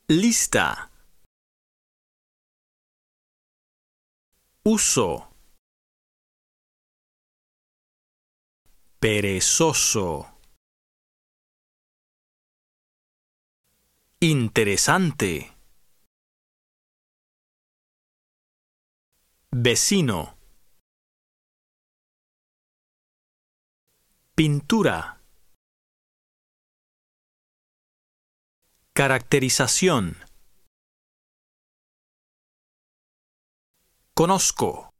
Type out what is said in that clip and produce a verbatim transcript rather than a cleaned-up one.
Lista. Uso. Perezoso. Interesante. Vecino. Pintura. Caracterización. Conozco.